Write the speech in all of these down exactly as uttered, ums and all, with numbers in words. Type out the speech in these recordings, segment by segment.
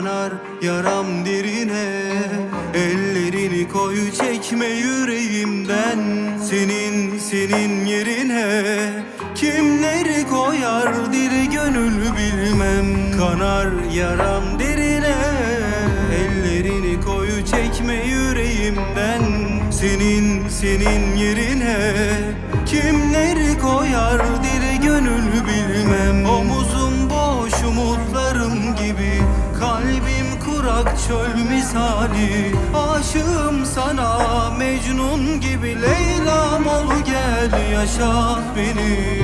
kanar yaram derine. Ellerini koy çekme yüreğimden. Senin senin yerine kimleri koyar diri gönül bilmem. Kanar yaram derine. Ellerini koy çekme yüreğimden. Senin senin yerine kimleri koyar diri gönül bilmem. Omuzum boş umutlarım gibi, kalbim kurak çöl misali. Aşığım sana Mecnun gibi, Leyla'm ol gel yaşat beni.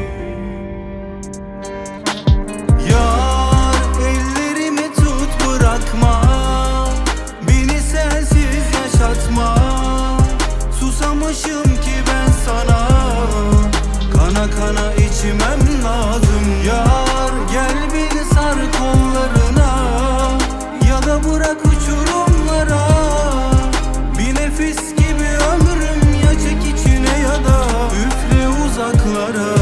Yar ellerimi tut bırakma, beni sensiz yaşatma. Susamışım ki ben sana, kana kana içmem lazım. Yar gel beni sar kollarına, ya da bırak uçurumlara. Bir nefis gibi ömrüm, ya çek içine ya da üfle uzaklara.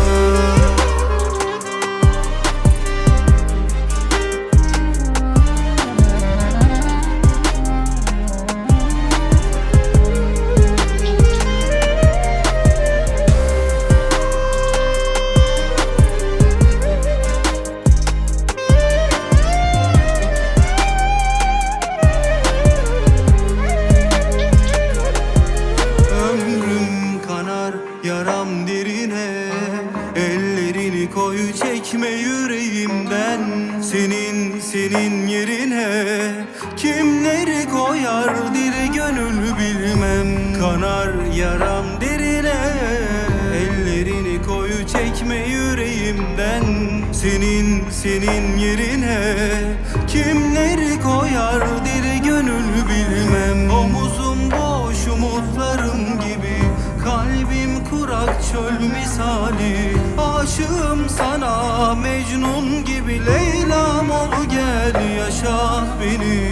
Yaram derine, ellerini koy çekme yüreğimden. Senin senin yerine kimleri koyar diri gönül bilmem. Kanar yaram derine, ellerini koy çekme yüreğimden. Senin senin yerine kimleri koyar diri gönül bilmem. Omuzum boş umutlarım gibi, kalbim kurak çöl misali. Aşığım sana Mecnun gibi, Leyla'm ol gel yaşat beni.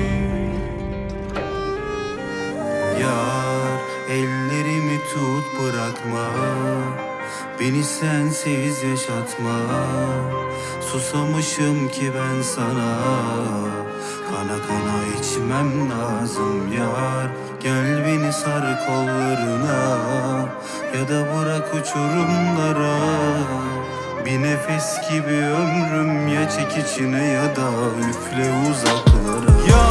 Yar ellerimi tut bırakma, beni sensiz yaşatma. Susamışım ki ben sana, kana kana içmem lazım. Yar gel beni sar kollarına, ya da bırak uçurumlara. Bir nefes gibi ömrüm, ya çek içine ya da üfle uzaklara. Ya